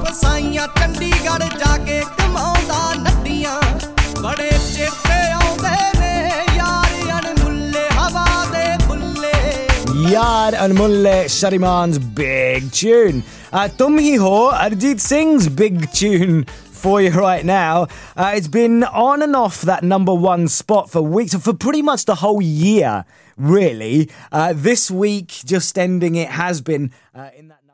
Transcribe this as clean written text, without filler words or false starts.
ਵਸਾਈਆਂ ਚੰਡੀਗੜ੍ਹ ਜਾ ਕੇ ਕਮਾਉਂਦਾ ਨੱਡੀਆਂ ਬੜੇ ਚੇਤੇ ਆਉਂਦੇ ਨੇ ਯਾਰ ਅਣਮੁੱਲੇ ਹਵਾ ਦੇ Bulleh Yaar and Mulle Shariman's big tune. Tum Hi Ho, Arijit Singh's big tune for you right now. It's been on and off that number one spot for weeks, for pretty much the whole year, really. This week, just ending, it has been in that